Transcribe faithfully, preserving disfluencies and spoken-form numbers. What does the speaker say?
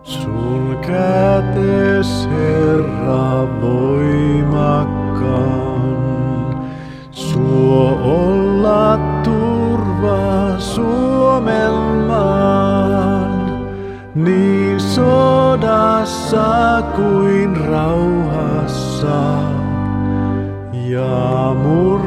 Sun kätes, Herra, voimakkaan, suo olla turva Suomen maan, niin sodassa kuin rauhassa. Ja mur